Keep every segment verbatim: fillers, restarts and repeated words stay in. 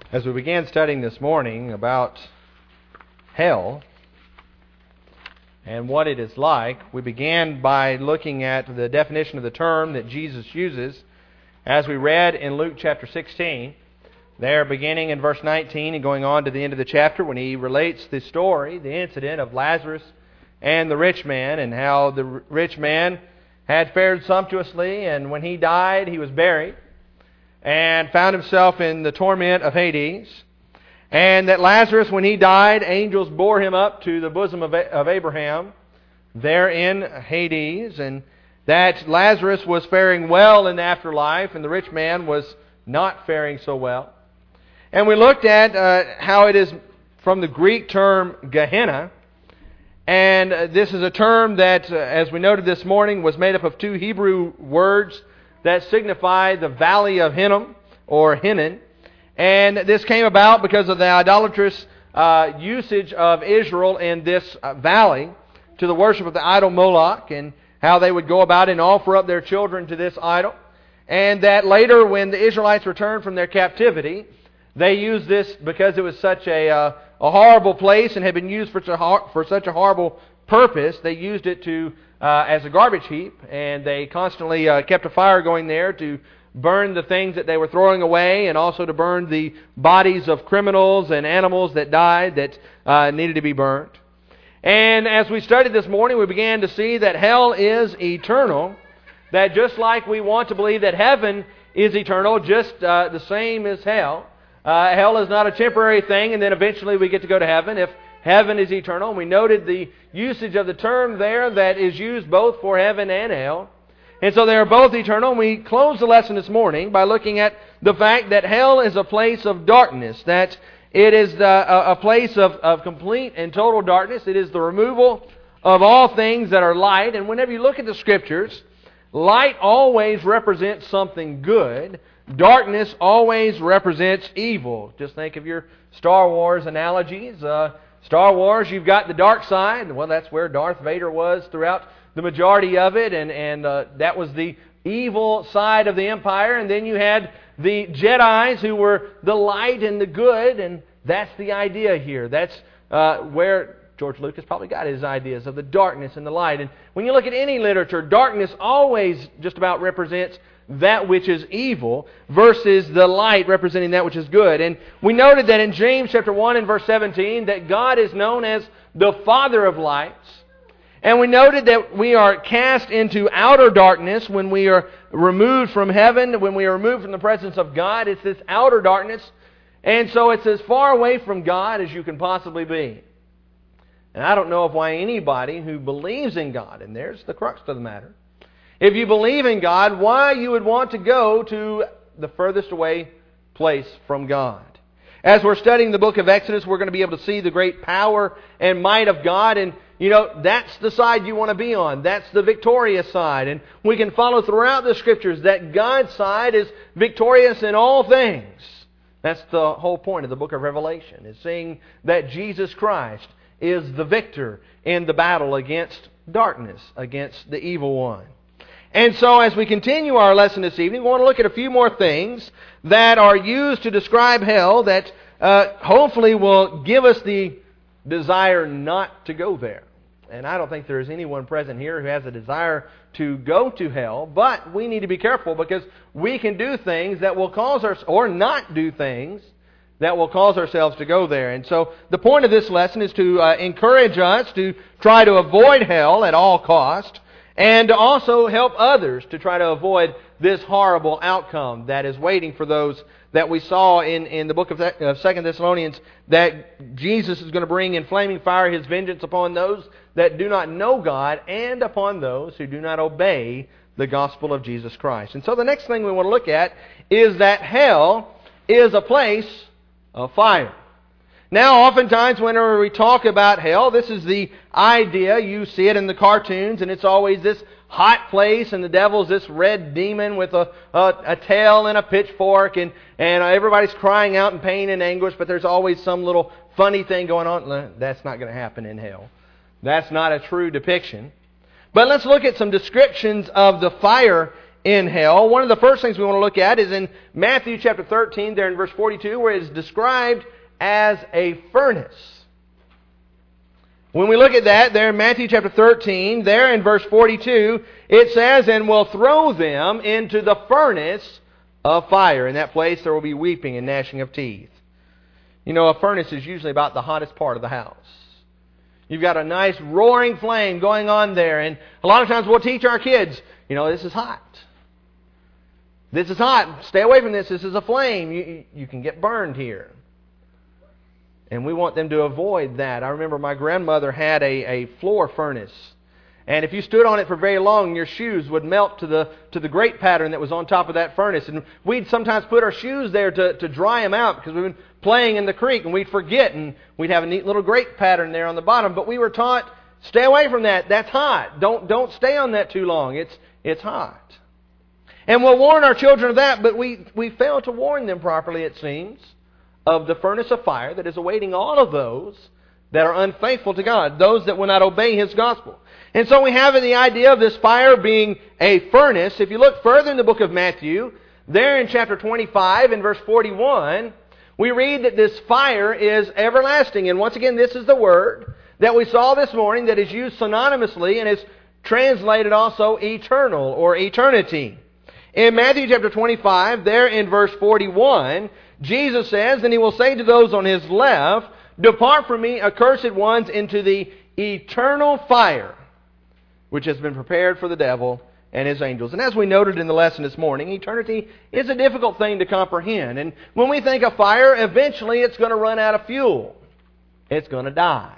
As we began studying this morning about hell and what it is like, we began by looking at the definition of the term that Jesus uses as we read in Luke chapter sixteen, there beginning in verse nineteen and going on to the end of the chapter when he relates the story, the incident of Lazarus and the rich man, and how the rich man had fared sumptuously, and when he died, he was buried and found himself in the torment of Hades. And that Lazarus, when he died, angels bore him up to the bosom of Abraham there in Hades, and that Lazarus was faring well in the afterlife, and the rich man was not faring so well. And we looked at uh, how it is from the Greek term Gehenna, and uh, this is a term that, uh, as we noted this morning, was made up of two Hebrew words that signify the valley of Hinnom, or Hinnon. And this came about because of the idolatrous uh, usage of Israel in this uh, valley to the worship of the idol Moloch, and how they would go about and offer up their children to this idol. And that later, when the Israelites returned from their captivity, they used this because it was such a, uh, a horrible place and had been used for, for such a horrible purpose. They used it to uh, as a garbage heap, and they constantly uh, kept a fire going there to burn the things that they were throwing away, and also to burn the bodies of criminals and animals that died that uh, needed to be burned. And as we studied this morning, we began to see that hell is eternal, that just like we want to believe that heaven is eternal, just uh, the same as hell. Uh, hell is not a temporary thing, and then eventually we get to go to heaven if heaven is eternal. We noted the usage of the term there that is used both for heaven and hell. And so they are both eternal. And we close the lesson this morning by looking at the fact that hell is a place of darkness, that it is the, a, a place of, of complete and total darkness. It is the removal of all things that are light. And whenever you look at the Scriptures, light always represents something good. Darkness always represents evil. Just think of your Star Wars analogies. Uh, Star Wars, you've got the dark side. Well, that's where Darth Vader was throughout the majority of it, and, and uh, that was the evil side of the Empire. And then you had the Jedis, who were the light and the good, and that's the idea here. That's uh, where George Lucas probably got his ideas of the darkness and the light. And when you look at any literature, darkness always just about represents that which is evil versus the light representing that which is good. And we noted that in James chapter one and verse seventeen that God is known as the Father of lights. And we noted that we are cast into outer darkness when we are removed from heaven, when we are removed from the presence of God. It's this outer darkness. And so it's as far away from God as you can possibly be. And I don't know of why anybody who believes in God, and there's the crux of the matter, if you believe in God, why you would want to go to the furthest away place from God. As we're studying the book of Exodus, we're going to be able to see the great power and might of God. And, you know, that's the side you want to be on. That's the victorious side. And we can follow throughout the Scriptures that God's side is victorious in all things. That's the whole point of the book of Revelation, is seeing that Jesus Christ is the victor in the battle against darkness, against the evil one. And so as we continue our lesson this evening, we want to look at a few more things that are used to describe hell that uh, hopefully will give us the desire not to go there. And I don't think there is anyone present here who has a desire to go to hell, but we need to be careful because we can do things that will cause us, or not do things that will cause ourselves to go there. And so the point of this lesson is to uh, encourage us to try to avoid hell at all cost, and to also help others to try to avoid this horrible outcome that is waiting for those that we saw in, in the book of, of Second Thessalonians, that Jesus is going to bring in flaming fire His vengeance upon those that do not know God and upon those who do not obey the gospel of Jesus Christ. And so the next thing we want to look at is that hell is a place of fire. Now, oftentimes, whenever we talk about hell, this is the idea. You see it in the cartoons, and it's always this hot place, and the devil's this red demon with a, a, a tail and a pitchfork, and, and everybody's crying out in pain and anguish, but there's always some little funny thing going on. That's not going to happen in hell. That's not a true depiction. But let's look at some descriptions of the fire in hell. One of the first things we want to look at is in Matthew chapter thirteen, there in verse forty-two, where it is described as a furnace. When we look at that, there in Matthew chapter thirteen, there in verse forty-two, it says, "And will throw them into the furnace of fire. In that place there will be weeping and gnashing of teeth." You know, a furnace is usually about the hottest part of the house. You've got a nice roaring flame going on there, and a lot of times we'll teach our kids, you know, this is hot. This is hot. Stay away from this. This is a flame. You, you can get burned here. And we want them to avoid that. I remember my grandmother had a, a floor furnace. And if you stood on it for very long, your shoes would melt to the to the grate pattern that was on top of that furnace. And we'd sometimes put our shoes there to, to dry them out because we've been playing in the creek and we'd forget. And we'd have a neat little grate pattern there on the bottom. But we were taught, stay away from that. That's hot. Don't don't stay on that too long. It's it's hot. And we'll warn our children of that, but we, we fail to warn them properly, it seems, of the furnace of fire that is awaiting all of those that are unfaithful to God, those that will not obey His gospel. And so we have the idea of this fire being a furnace. If you look further in the book of Matthew, there in chapter twenty-five, in verse forty-one, we read that this fire is everlasting. And once again, this is the word that we saw this morning that is used synonymously and is translated also eternal or eternity. In Matthew chapter twenty-five, there in verse forty-one, Jesus says, "And He will say to those on His left, 'Depart from me, accursed ones, into the eternal fire, which has been prepared for the devil and his angels.'" And as we noted in the lesson this morning, eternity is a difficult thing to comprehend. And when we think of fire, eventually it's going to run out of fuel. It's going to die.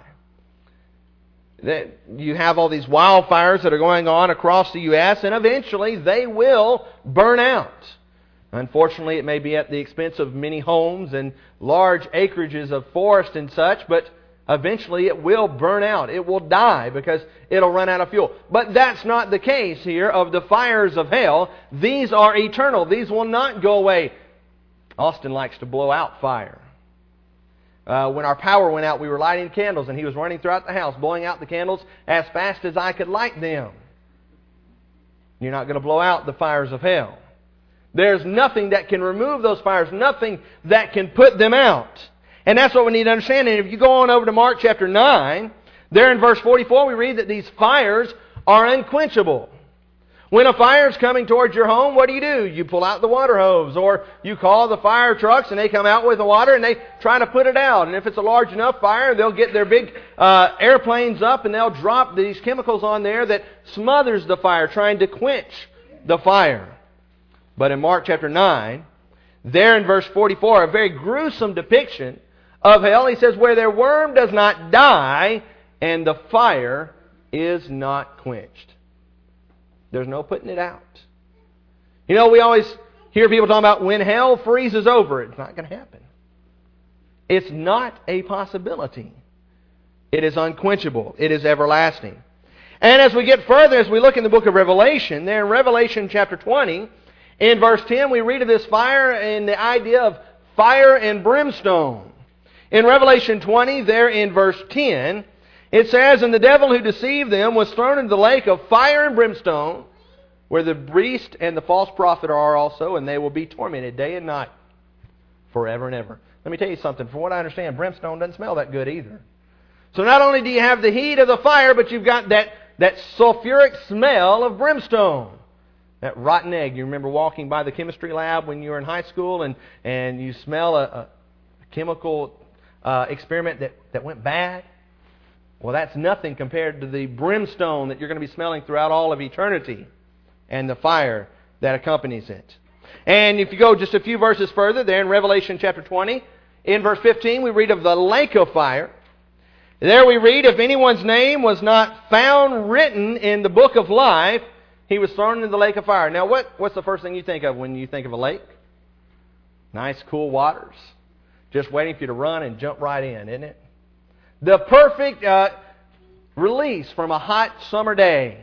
You have all these wildfires that are going on across the U S, and eventually they will burn out. Unfortunately, it may be at the expense of many homes and large acreages of forest and such, but eventually it will burn out. It will die because it'll run out of fuel. But that's not the case here of the fires of hell. These are eternal. These will not go away. Austin likes to blow out fire. Uh, when our power went out, we were lighting candles, and he was running throughout the house, blowing out the candles as fast as I could light them. You're not going to blow out the fires of hell. There's nothing that can remove those fires, nothing that can put them out. And that's what we need to understand. And if you go on over to Mark chapter nine, there in verse forty-four, we read that these fires are unquenchable. When a fire is coming towards your home, what do you do? You pull out the water hose, or you call the fire trucks and they come out with the water and they try to put it out. And if it's a large enough fire, they'll get their big uh, airplanes up and they'll drop these chemicals on there that smothers the fire, trying to quench the fire. But in Mark chapter nine, there in verse forty-four, a very gruesome depiction of hell. He says, "Where their worm does not die and the fire is not quenched." There's no putting it out. You know, we always hear people talking about when hell freezes over. It's not going to happen. It's not a possibility. It is unquenchable. It is everlasting. And as we get further, as we look in the book of Revelation, there in Revelation chapter twenty, in verse ten, we read of this fire and the idea of fire and brimstone. In Revelation twenty, there in verse ten, it says, "And the devil who deceived them was thrown into the lake of fire and brimstone, where the beast and the false prophet are also, and they will be tormented day and night forever and ever." Let me tell you something. From what I understand, brimstone doesn't smell that good either. So not only do you have the heat of the fire, but you've got that, that sulfuric smell of brimstone. That rotten egg. You remember walking by the chemistry lab when you were in high school and, and you smell a, a chemical uh, experiment that, that went bad? Well, that's nothing compared to the brimstone that you're going to be smelling throughout all of eternity and the fire that accompanies it. And if you go just a few verses further, there in Revelation chapter twenty, in verse fifteen, we read of the lake of fire. There we read, "If anyone's name was not found written in the book of life, he was thrown into the lake of fire." Now, what, what's the first thing you think of when you think of a lake? Nice, cool waters. Just waiting for you to run and jump right in, isn't it? The perfect uh, release from a hot summer day.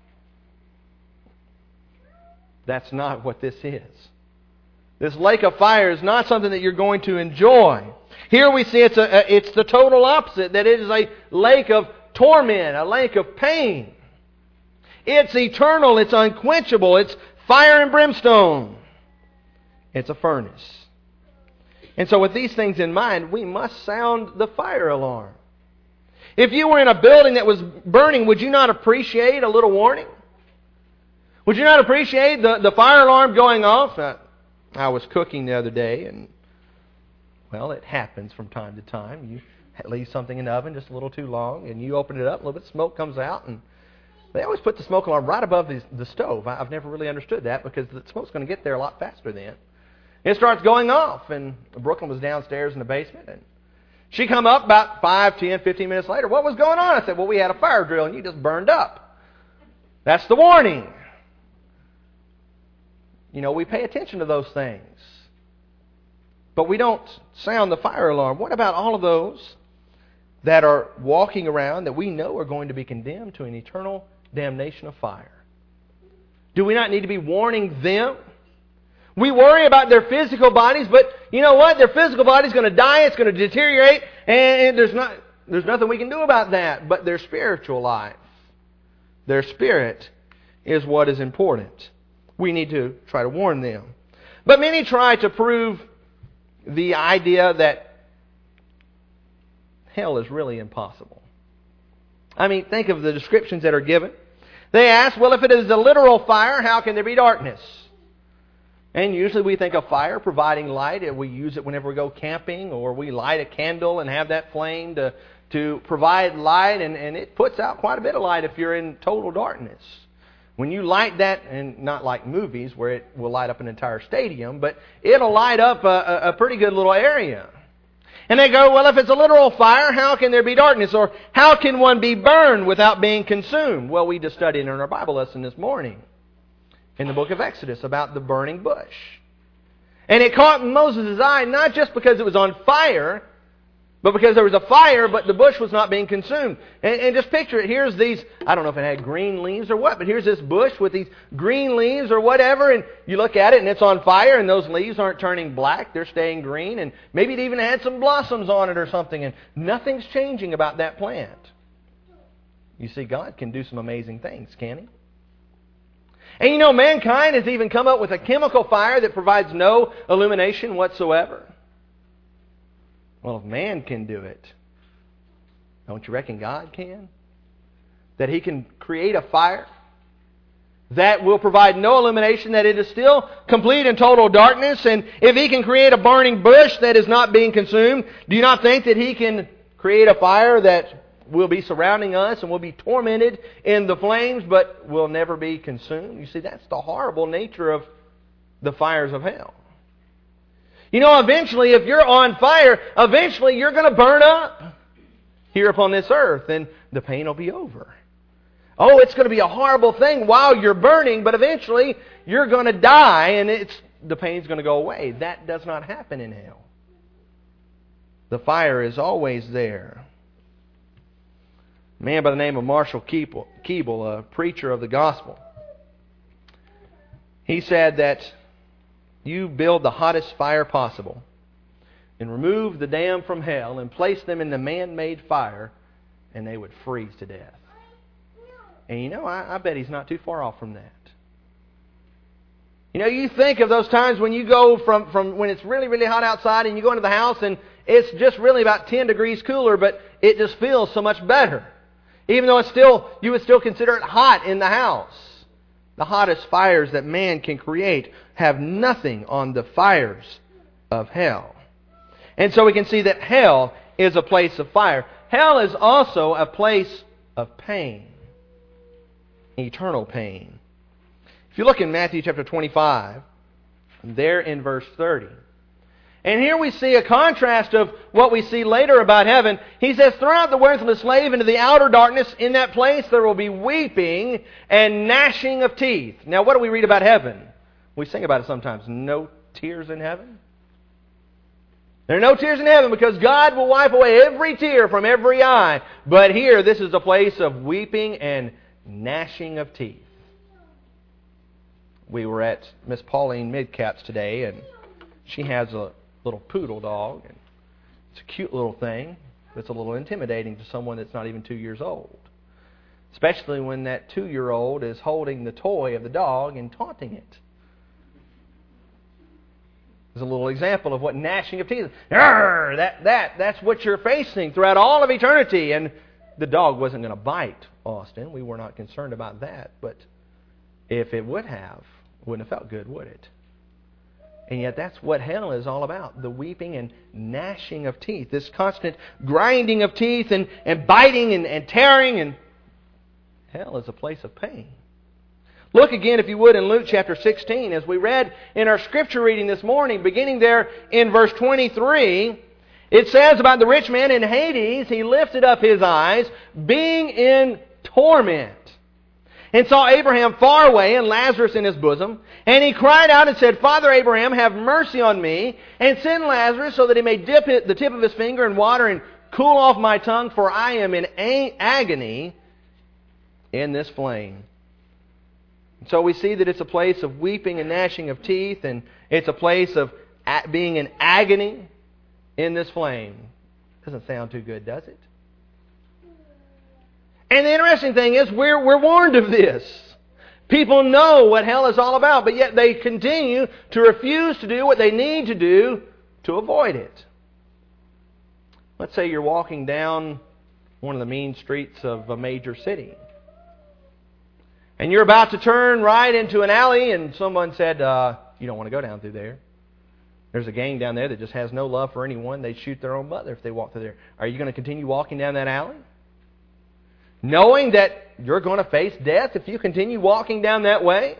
That's not what this is. This lake of fire is not something that you're going to enjoy. Here we see it's, a, it's the total opposite, that it is a lake of torment, a lake of pain. It's eternal, it's unquenchable, it's fire and brimstone. It's a furnace. And so with these things in mind, we must sound the fire alarm. If you were in a building that was burning, would you not appreciate a little warning? Would you not appreciate the, the fire alarm going off? Uh, I was cooking the other day, and, well, it happens from time to time. You leave something in the oven just a little too long, and you open it up, a little bit of smoke comes out, and they always put the smoke alarm right above the, the stove. I've never really understood that because the smoke's going to get there a lot faster then. It starts going off, and Brooklyn was downstairs in the basement, and she come up about five, ten, fifteen minutes later. What was going on? I said, well, we had a fire drill, and you just burned up. That's the warning. You know, we pay attention to those things. But we don't sound the fire alarm. What about all of those that are walking around that we know are going to be condemned to an eternal damnation of fire? Do we not need to be warning them? We worry about their physical bodies, but you know what? Their physical body's going to die, it's going to deteriorate, and there's not there's nothing we can do about that. But their spiritual life, their spirit, is what is important. We need to try to warn them. But many try to prove the idea that hell is really impossible. I mean, think of the descriptions that are given. They ask, well, if it is a literal fire, how can there be darkness? And usually we think of fire providing light. We use it whenever we go camping, or we light a candle and have that flame to, to provide light, and, and it puts out quite a bit of light if you're in total darkness. When you light that, and not like movies where it will light up an entire stadium, but it'll light up a, a pretty good little area. And they go, well, if it's a literal fire, how can there be darkness? Or how can one be burned without being consumed? Well, we just studied in our Bible lesson this morning in the book of Exodus about the burning bush. And it caught Moses' eye not just because it was on fire, but because there was a fire, but the bush was not being consumed. And, and just picture it. Here's these, I don't know if it had green leaves or what, but here's this bush with these green leaves or whatever, and you look at it and it's on fire, and those leaves aren't turning black, they're staying green, and maybe it even had some blossoms on it or something, and nothing's changing about that plant. You see, God can do some amazing things, can He? And you know, mankind has even come up with a chemical fire that provides no illumination whatsoever. Well, if man can do it, don't you reckon God can? That He can create a fire that will provide no illumination, that it is still complete and total darkness. And if He can create a burning bush that is not being consumed, do you not think that He can create a fire that will be surrounding us and will be tormented in the flames but will never be consumed? You see, that's the horrible nature of the fires of hell. You know, eventually, if you're on fire, eventually you're going to burn up here upon this earth, and the pain will be over. Oh, it's going to be a horrible thing while you're burning, but eventually you're going to die, and it's the pain's going to go away. That does not happen in hell. The fire is always there. A man by the name of Marshall Keeble, a preacher of the gospel, he said that you build the hottest fire possible and remove the damned from hell and place them in the man-made fire, and they would freeze to death. And you know, I, I bet he's not too far off from that. You know, you think of those times when you go from, from when it's really, really hot outside and you go into the house and it's just really about ten degrees cooler, but it just feels so much better. Even though it's still, you would still consider it hot in the house. The hottest fires that man can create have nothing on the fires of hell. And so we can see that hell is a place of fire. Hell is also a place of pain. Eternal pain. If you look in Matthew chapter twenty-five, there in verse thirty. And here we see a contrast of what we see later about heaven. He says, throw out the worthless slave into the outer darkness. In that place there will be weeping and gnashing of teeth. Now what do we read about heaven? We sing about it sometimes. No tears in heaven? There are no tears in heaven because God will wipe away every tear from every eye. But here, this is a place of weeping and gnashing of teeth. We were at Miss Pauline Midcap's today, and she has a little poodle dog. And it's a cute little thing. It's a little intimidating to someone that's not even two years old. Especially when that two-year-old is holding the toy of the dog and taunting it. There's a little example of what gnashing of teeth is. Arr, that, that, that's what you're facing throughout all of eternity. And the dog wasn't going to bite Austin. We were not concerned about that. But if it would have, it wouldn't have felt good, would it? And yet that's what hell is all about. The weeping and gnashing of teeth. This constant grinding of teeth and, and biting and, and tearing. And hell is a place of pain. Look again, if you would, in Luke chapter sixteen. As we read in our scripture reading this morning, beginning there in verse twenty-three, it says about the rich man in Hades, he lifted up his eyes, being in torment, and saw Abraham far away and Lazarus in his bosom. And he cried out and said, Father Abraham, have mercy on me, and send Lazarus so that he may dip it, the tip of his finger in water and cool off my tongue, for I am in a- agony in this flame. So we see that it's a place of weeping and gnashing of teeth, and it's a place of being in agony in this flame. Doesn't sound too good, does it? And the interesting thing is, we're, we're warned of this. People know what hell is all about, but yet they continue to refuse to do what they need to do to avoid it. Let's say you're walking down one of the mean streets of a major city. And you're about to turn right into an alley, and someone said, uh, you don't want to go down through there. There's a gang down there that just has no love for anyone. They'd shoot their own mother if they walked through there. Are you going to continue walking down that alley? Knowing that you're going to face death if you continue walking down that way?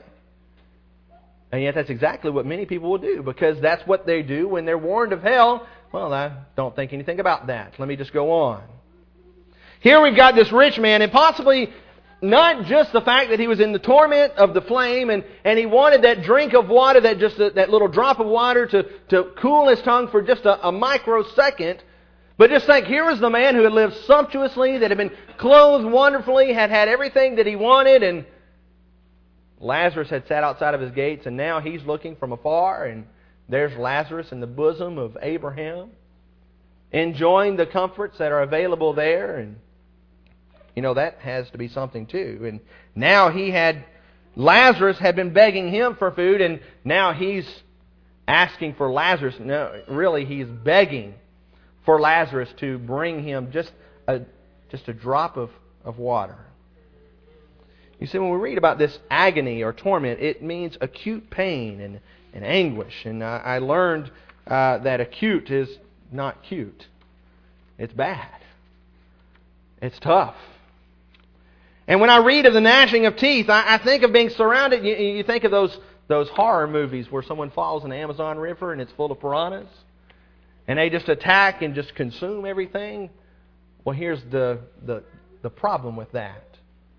And yet that's exactly what many people will do, because that's what they do when they're warned of hell. Well, I don't think anything about that. Let me just go on. Here we've got this rich man, and possibly not just the fact that he was in the torment of the flame and, and he wanted that drink of water, that just a, that little drop of water to, to cool his tongue for just a, a microsecond. But just think, here was the man who had lived sumptuously, that had been clothed wonderfully, had had everything that he wanted, and Lazarus had sat outside of his gates, and now he's looking from afar, and there's Lazarus in the bosom of Abraham, enjoying the comforts that are available there. And you know, that has to be something too. And now he had, Lazarus had been begging him for food, and now he's asking for Lazarus. No, really, he's begging for Lazarus to bring him just a just a drop of, of water. You see, when we read about this agony or torment, it means acute pain and, and anguish. And I, I learned uh, that acute is not cute. It's bad. It's tough. And when I read of the gnashing of teeth, I, I think of being surrounded. You, you think of those those horror movies where someone falls in the Amazon River and it's full of piranhas, and they just attack and just consume everything. Well, here's the the, the problem with that.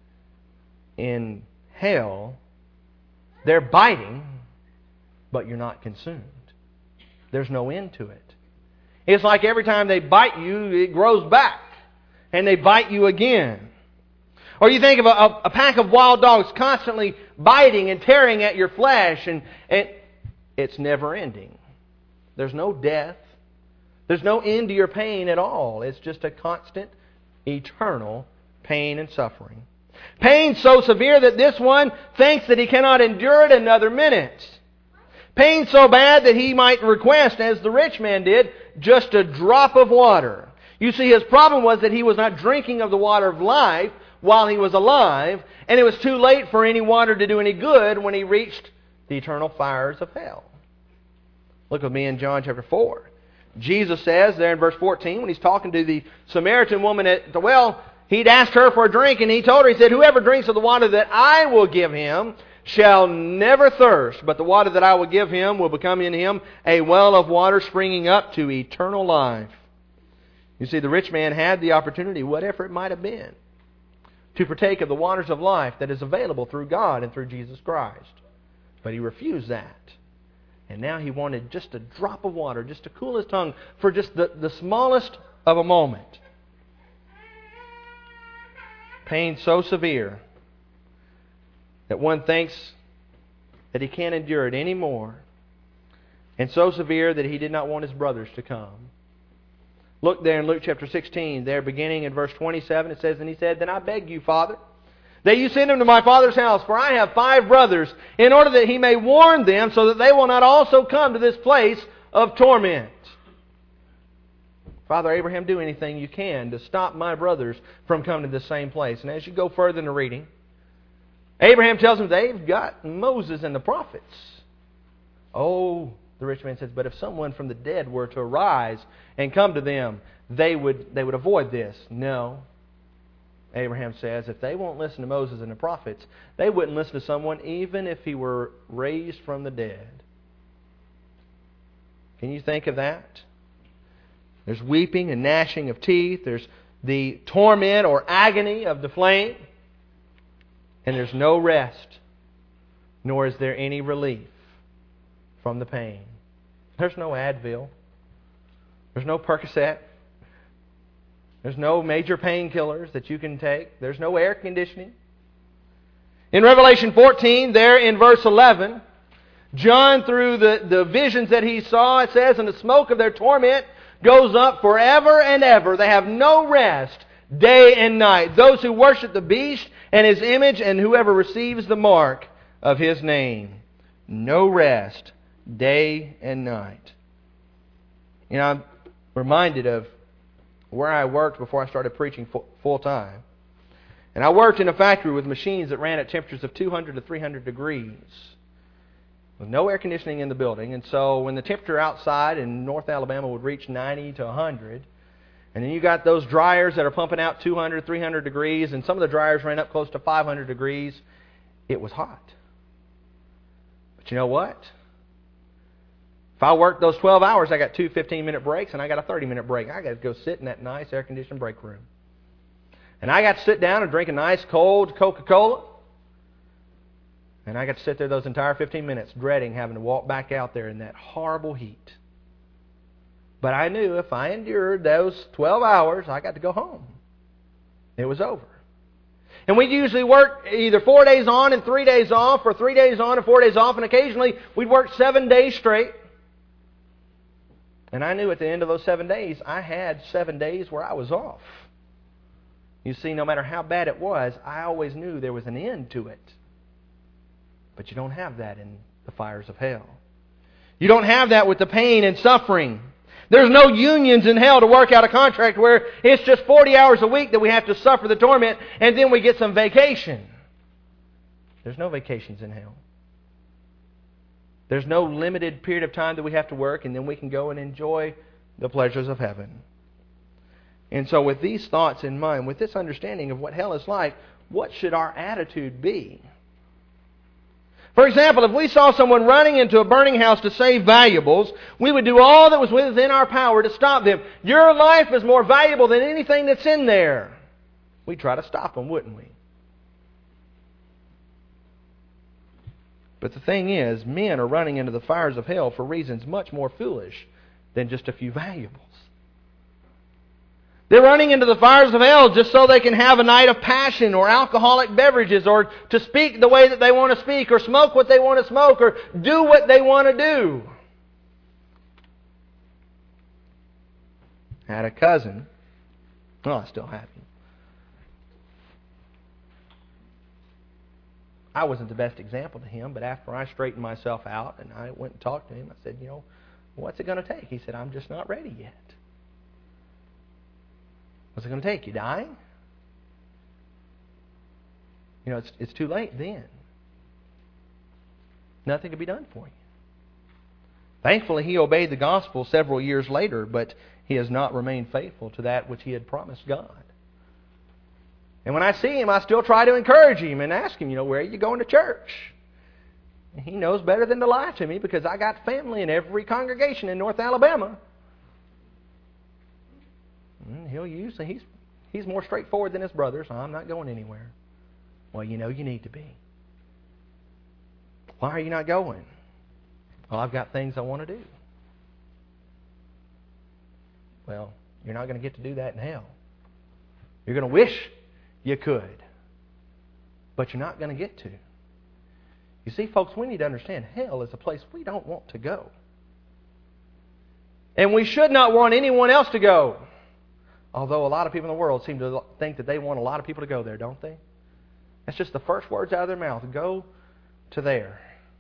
In hell, they're biting, but you're not consumed. There's no end to it. It's like every time they bite you, it grows back, and they bite you again. Or you think of a, a, a pack of wild dogs constantly biting and tearing at your flesh, and, and it's never ending. There's no death. There's no end to your pain at all. It's just a constant, eternal pain and suffering. Pain so severe that this one thinks that he cannot endure it another minute. Pain so bad that he might request, as the rich man did, just a drop of water. You see, his problem was that he was not drinking of the water of life while he was alive, and it was too late for any water to do any good when he reached the eternal fires of hell. Look with me in John chapter four. Jesus says there in verse fourteen, when he's talking to the Samaritan woman at the well, he'd asked her for a drink, and he told her, he said, whoever drinks of the water that I will give him shall never thirst, but the water that I will give him will become in him a well of water springing up to eternal life. You see, the rich man had the opportunity, whatever it might have been, to partake of the waters of life that is available through God and through Jesus Christ. But he refused that. And now he wanted just a drop of water, just to cool his tongue for just the, the smallest of a moment. Pain so severe that one thinks that he can't endure it anymore. And so severe that he did not want his brothers to come. Look there in Luke chapter sixteen, there beginning in verse twenty-seven, it says, and he said, then I beg you, Father, that you send him to my father's house, for I have five brothers, in order that he may warn them, so that they will not also come to this place of torment. Father Abraham, do anything you can to stop my brothers from coming to the same place. And as you go further in the reading, Abraham tells them they've got Moses and the prophets. Oh, the rich man says, but if someone from the dead were to arise and come to them, they would they would avoid this. No. Abraham says, if they won't listen to Moses and the prophets, they wouldn't listen to someone even if he were raised from the dead. Can you think of that? There's weeping and gnashing of teeth. There's the torment or agony of the flame. And there's no rest, nor is there any relief from the pain. There's no Advil. There's no Percocet. There's no major painkillers that you can take. There's no air conditioning. In Revelation fourteen, there in verse eleven, John, through the, the visions that he saw, it says, and the smoke of their torment goes up forever and ever. They have no rest day and night. Those who worship the beast and his image, and whoever receives the mark of his name. No rest day and night. You know, I'm reminded of where I worked before I started preaching full time. And I worked in a factory with machines that ran at temperatures of two hundred to three hundred degrees. With no air conditioning in the building. And so when the temperature outside in North Alabama would reach ninety to one hundred, and then you got those dryers that are pumping out two hundred, three hundred degrees, and some of the dryers ran up close to five hundred degrees, it was hot. But you know what? If I worked those twelve hours, I got two fifteen-minute breaks, and I got a thirty-minute break. I got to go sit in that nice air-conditioned break room. And I got to sit down and drink a nice cold Coca-Cola. And I got to sit there those entire fifteen minutes dreading having to walk back out there in that horrible heat. But I knew if I endured those twelve hours, I got to go home. It was over. And we'd usually work either four days on and three days off, or three days on and four days off, and occasionally we'd work seven days straight. And I knew at the end of those seven days, I had seven days where I was off. You see, no matter how bad it was, I always knew there was an end to it. But you don't have that in the fires of hell. You don't have that with the pain and suffering. There's no unions in hell to work out a contract where it's just forty hours a week that we have to suffer the torment and then we get some vacation. There's no vacations in hell. There's no limited period of time that we have to work and then we can go and enjoy the pleasures of heaven. And so with these thoughts in mind, with this understanding of what hell is like, what should our attitude be? For example, if we saw someone running into a burning house to save valuables, we would do all that was within our power to stop them. Your life is more valuable than anything that's in there. We'd try to stop them, wouldn't we? But the thing is, men are running into the fires of hell for reasons much more foolish than just a few valuables. They're running into the fires of hell just so they can have a night of passion or alcoholic beverages or to speak the way that they want to speak or smoke what they want to smoke or do what they want to do. I had a cousin. Well, I still have him. I wasn't the best example to him, but after I straightened myself out and I went and talked to him, I said, you know, what's it going to take? He said, I'm just not ready yet. What's it going to take? You dying? You know, it's it's too late then. Nothing can be done for you. Thankfully, he obeyed the gospel several years later, but he has not remained faithful to that which he had promised God. And when I see him, I still try to encourage him and ask him, you know, where are you going to church? And he knows better than to lie to me because I got family in every congregation in North Alabama. He'll usually, he's, he's more straightforward than his brother, so I'm not going anywhere. Well, you know you need to be. Why are you not going? Well, I've got things I want to do. Well, you're not going to get to do that in hell. You're going to wish you could, but you're not going to get to. You see, folks, we need to understand hell is a place we don't want to go. And we should not want anyone else to go. Although a lot of people in the world seem to think that they want a lot of people to go there, don't they? That's just the first words out of their mouth. Go to there.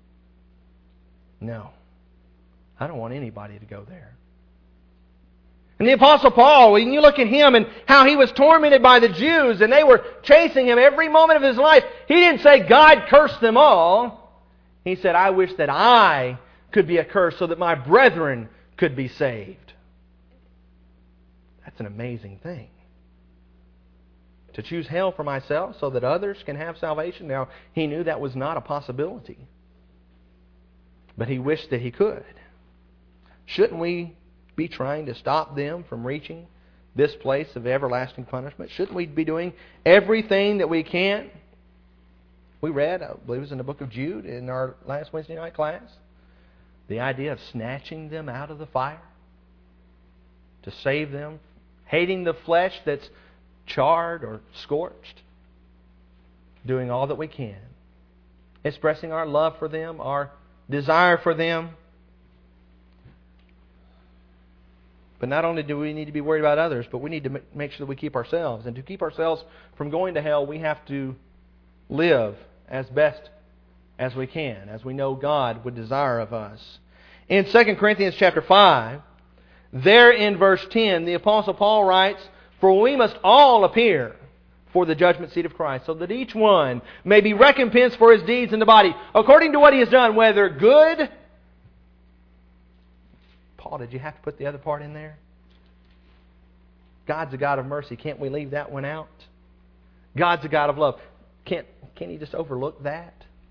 No. I don't want anybody to go there. And the Apostle Paul, when you look at him and how he was tormented by the Jews and they were chasing him every moment of his life, he didn't say, God cursed them all. He said, I wish that I could be accursed so that my brethren could be saved. That's an amazing thing. To choose hell for myself so that others can have salvation. Now, he knew that was not a possibility. But he wished that he could. Shouldn't we be trying to stop them from reaching this place of everlasting punishment? Shouldn't we be doing everything that we can? We read, I believe it was in the book of Jude in our last Wednesday night class, the idea of snatching them out of the fire, to save them, hating the flesh that's charred or scorched, doing all that we can, expressing our love for them, our desire for them. But not only do we need to be worried about others, but we need to make sure that we keep ourselves. And to keep ourselves from going to hell, we have to live as best as we can, as we know God would desire of us. In Second Corinthians chapter five, there in verse ten, the Apostle Paul writes, For we must all appear for the judgment seat of Christ, so that each one may be recompensed for his deeds in the body, according to what he has done, whether good. Paul, did you have to put the other part in there? God's a God of mercy. Can't we leave that one out? God's a God of love. Can't, can't He just overlook that?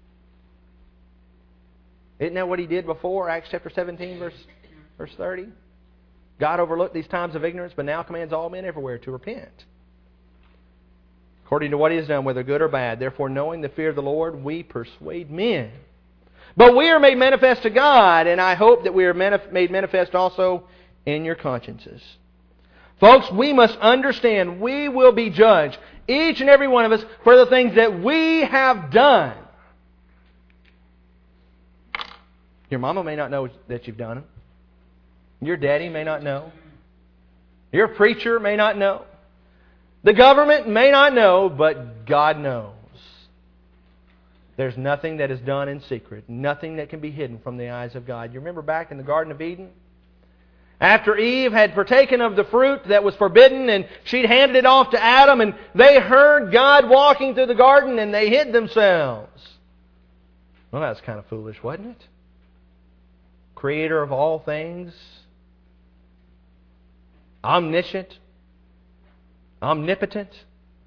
Isn't that what He did before? Acts chapter seventeen, verse, verse thirty. God overlooked these times of ignorance, but now commands all men everywhere to repent, according to what He has done, whether good or bad. Therefore, knowing the fear of the Lord, we persuade men. But we are made manifest to God, and I hope that we are made manifest also in your consciences. Folks, we must understand we will be judged, each and every one of us, for the things that we have done. Your mama may not know that you've done them. Your daddy may not know. Your preacher may not know. The government may not know, but God knows. There's nothing that is done in secret. Nothing that can be hidden from the eyes of God. You remember back in the Garden of Eden? After Eve had partaken of the fruit that was forbidden and she'd handed it off to Adam, and they heard God walking through the garden and they hid themselves. Well, that's kind of foolish, wasn't it? Creator of all things, omniscient, omnipotent,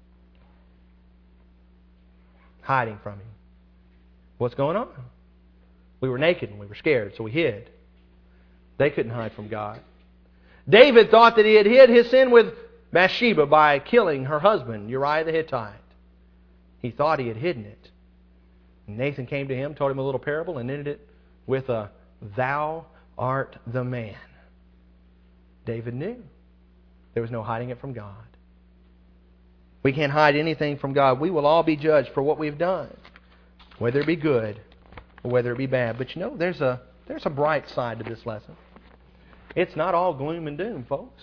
hiding from Him. What's going on? We were naked and we were scared, so we hid. They couldn't hide from God. David thought that he had hid his sin with Bathsheba by killing her husband, Uriah the Hittite. He thought he had hidden it. Nathan came to him, told him a little parable, and ended it with a, "Thou art the man." David knew there was no hiding it from God. We can't hide anything from God. We will all be judged for what we've done, whether it be good or whether it be bad. But you know, there's a there's a bright side to this lesson. It's not all gloom and doom, folks.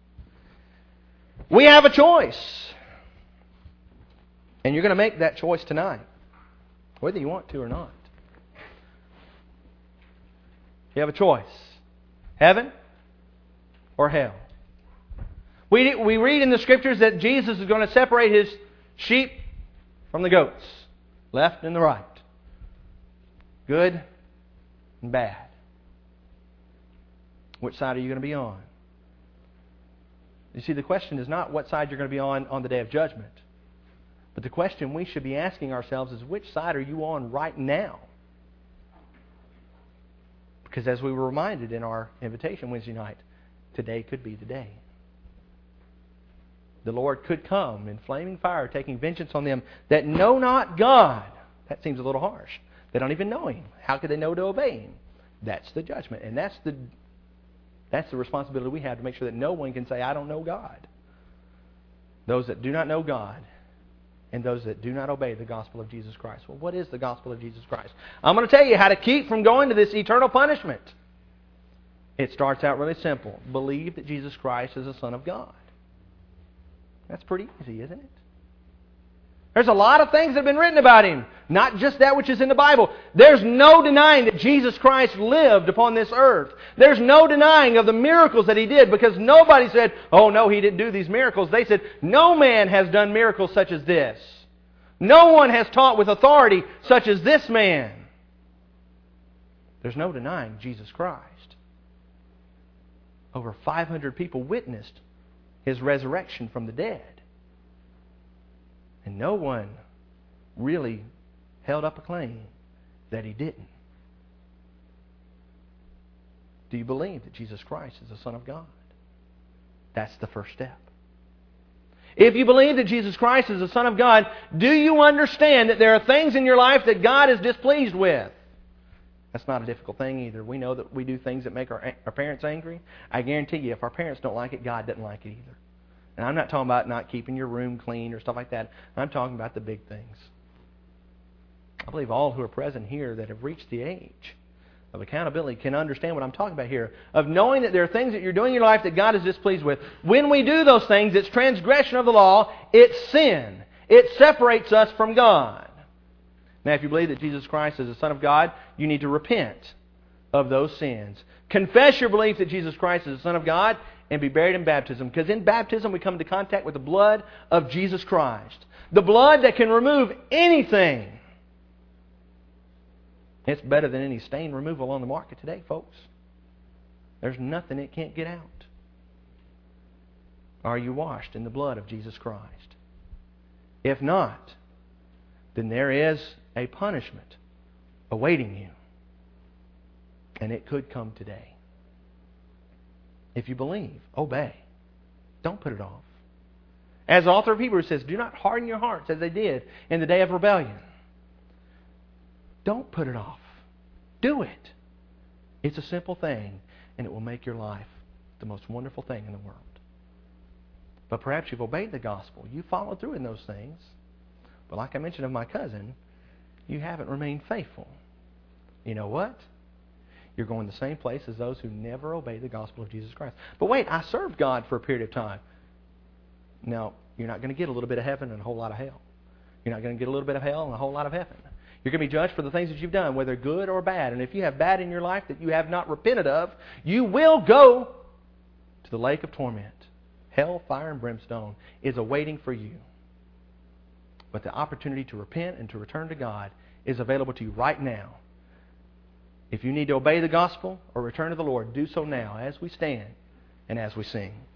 We have a choice. And you're going to make that choice tonight, whether you want to or not. You have a choice. Heaven or hell. We, we read in the Scriptures that Jesus is going to separate His sheep from the goats, left and the right, good and bad. Which side are you going to be on? You see, the question is not what side you're going to be on on the day of judgment. But the question we should be asking ourselves is, which side are you on right now? Because as we were reminded in our invitation Wednesday night, today could be the day. The Lord could come in flaming fire, taking vengeance on them that know not God. That seems a little harsh. They don't even know Him. How could they know to obey Him? That's the judgment. And that's the that's the responsibility we have, to make sure that no one can say, I don't know God. Those that do not know God and those that do not obey the gospel of Jesus Christ. Well, what is the gospel of Jesus Christ? I'm going to tell you how to keep from going to this eternal punishment. It starts out really simple. Believe that Jesus Christ is the Son of God. That's pretty easy, isn't it? There's a lot of things that have been written about Him, not just that which is in the Bible. There's no denying that Jesus Christ lived upon this earth. There's no denying of the miracles that He did, because nobody said, oh no, He didn't do these miracles. They said, no man has done miracles such as this. No one has taught with authority such as this man. There's no denying Jesus Christ. Over five hundred people witnessed His resurrection from the dead. And no one really held up a claim that He didn't. Do you believe that Jesus Christ is the Son of God? That's the first step. If you believe that Jesus Christ is the Son of God, do you understand that there are things in your life that God is displeased with? That's not a difficult thing either. We know that we do things that make our, our parents angry. I guarantee you, if our parents don't like it, God doesn't like it either. And I'm not talking about not keeping your room clean or stuff like that. I'm talking about the big things. I believe all who are present here that have reached the age of accountability can understand what I'm talking about here. Of knowing that there are things that you're doing in your life that God is displeased with. When we do those things, it's transgression of the law. It's sin. It separates us from God. Now, if you believe that Jesus Christ is the Son of God, you need to repent of those sins. Confess your belief that Jesus Christ is the Son of God and be buried in baptism. Because in baptism we come into contact with the blood of Jesus Christ. The blood that can remove anything. It's better than any stain removal on the market today, folks. There's nothing it can't get out. Are you washed in the blood of Jesus Christ? If not, then there is a punishment awaiting you. And it could come today. If you believe, obey. Don't put it off. As the author of Hebrews says, do not harden your hearts as they did in the day of rebellion. Don't put it off. Do it. It's a simple thing, and it will make your life the most wonderful thing in the world. But perhaps you've obeyed the gospel. You followed through in those things. But like I mentioned of my cousin, you haven't remained faithful. You know what? You're going the same place as those who never obey the gospel of Jesus Christ. But wait, I served God for a period of time. Now, you're not going to get a little bit of heaven and a whole lot of hell. You're not going to get a little bit of hell and a whole lot of heaven. You're going to be judged for the things that you've done, whether good or bad. And if you have bad in your life that you have not repented of, you will go to the lake of torment. Hell, fire, and brimstone is awaiting for you. But the opportunity to repent and to return to God is available to you right now. If you need to obey the gospel or return to the Lord, do so now as we stand and as we sing.